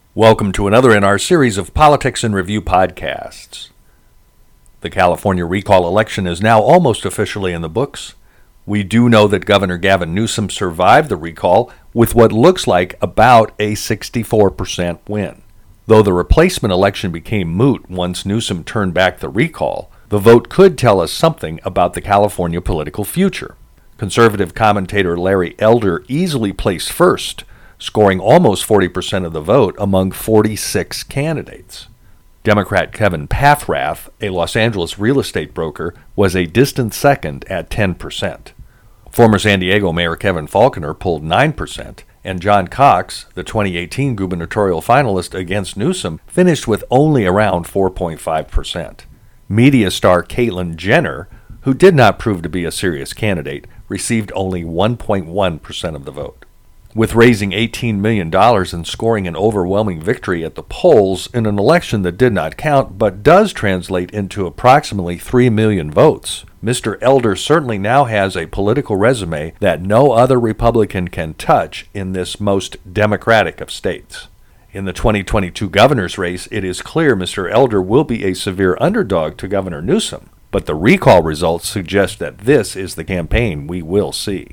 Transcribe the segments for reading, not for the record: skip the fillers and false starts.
Welcome to another in our series of Politics in Review podcasts. The California recall election is now almost officially in the books. We do know that Governor Gavin Newsom survived the recall with what looks like about a 64% win. Though the replacement election became moot once Newsom turned back the recall, the vote could tell us something about the California political future. Conservative commentator Larry Elder easily placed first, scoring almost 40% of the vote among 46 candidates. Democrat Kevin Paffrath, a Los Angeles real estate broker, was a distant second at 10%. Former San Diego Mayor Kevin Faulconer pulled 9%, and John Cox, the 2018 gubernatorial finalist against Newsom, finished with only around 4.5%. Media star Caitlyn Jenner, who did not prove to be a serious candidate, received only 1.1% of the vote. With raising $18 million and scoring an overwhelming victory at the polls in an election that did not count but does translate into approximately 3 million votes, Mr. Elder certainly now has a political resume that no other Republican can touch in this most democratic of states. In the 2022 governor's race, it is clear Mr. Elder will be a severe underdog to Governor Newsom, but the recall results suggest that this is the campaign we will see.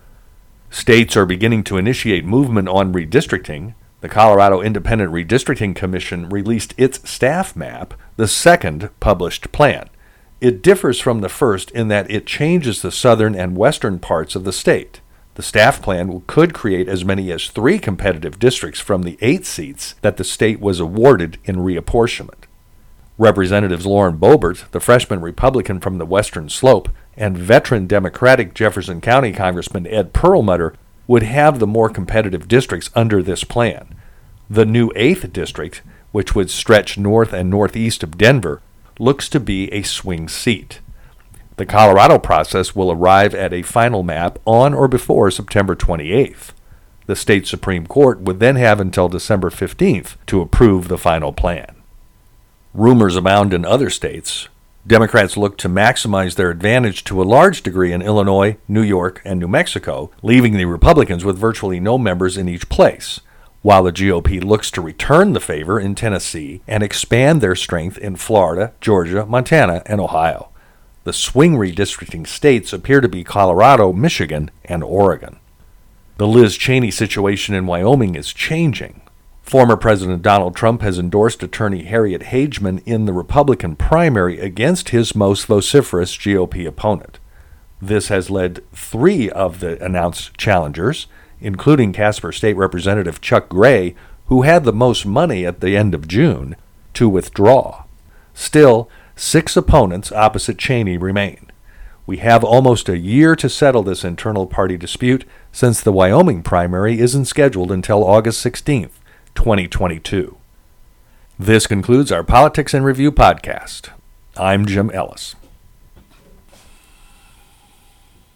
States are beginning to initiate movement on redistricting. The Colorado Independent Redistricting Commission released its staff map, the second published plan. It differs from the first in that it changes the southern and western parts of the state. The staff plan could create as many as 3 competitive districts from the 8 seats that the state was awarded in reapportionment. Representatives Lauren Boebert, the freshman Republican from the Western Slope, and veteran Democratic Jefferson County Congressman Ed Perlmutter would have the more competitive districts under this plan. The new 8th district, which would stretch north and northeast of Denver, looks to be a swing seat. The Colorado process will arrive at a final map on or before September 28th. The state Supreme Court would then have until December 15th to approve the final plan. Rumors abound in other states. Democrats look to maximize their advantage to a large degree in Illinois, New York, and New Mexico, leaving the Republicans with virtually no members in each place, while the GOP looks to return the favor in Tennessee and expand their strength in Florida, Georgia, Montana, and Ohio. The swing redistricting states appear to be Colorado, Michigan, and Oregon. The Liz Cheney situation in Wyoming is changing. Former President Donald Trump has endorsed attorney Harriet Hageman in the Republican primary against his most vociferous GOP opponent. This has led 3 of the announced challengers, including Casper State Representative Chuck Gray, who had the most money at the end of June, to withdraw. Still, 6 opponents opposite Cheney remain. We have almost a year to settle this internal party dispute, since the Wyoming primary isn't scheduled until August 16th. 2022. This concludes our Politics in Review podcast. I'm Jim Ellis.